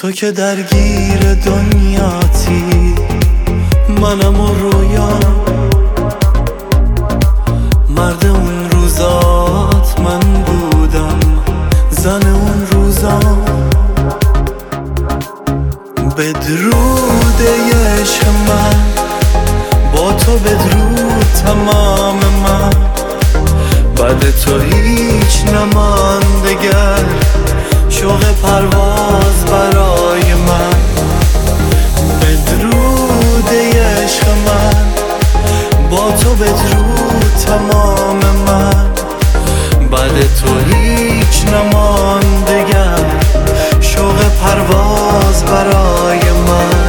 تو که درگیر دنیاتی، منم و رویا مرد اون روزات من بودم، زن اون روزا. بدرود عشق من، با تو بدرود تمام من، بعد تو هیچ نماند دگر، شوق پرواز برای من. بدرود عشق من، با تو بدرود تمام من، بعد تو هیچ نماند دگر، شوق پرواز برای من.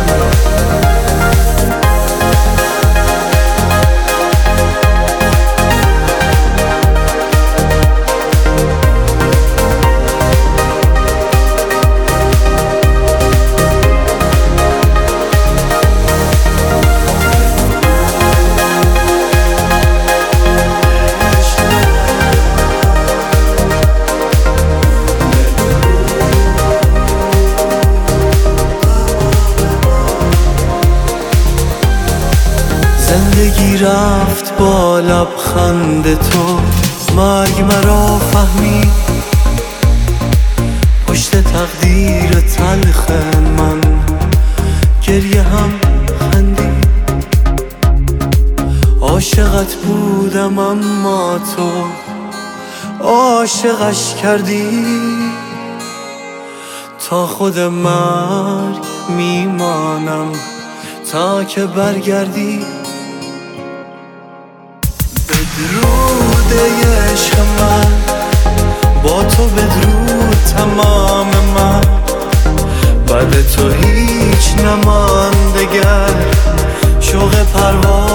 زندگی رفت با لبخند تو، مرگ مرا فهمید، پشت تقدیر تلخ من گریه هم خندید. عاشقت بودم اما تو عاشقش کردی، تا خود مرگ میمانم تا که برگردی. بدرود عشق من، با تو بدرود تمام من، بعد تو هیچ نماند دگر، شوق پرواز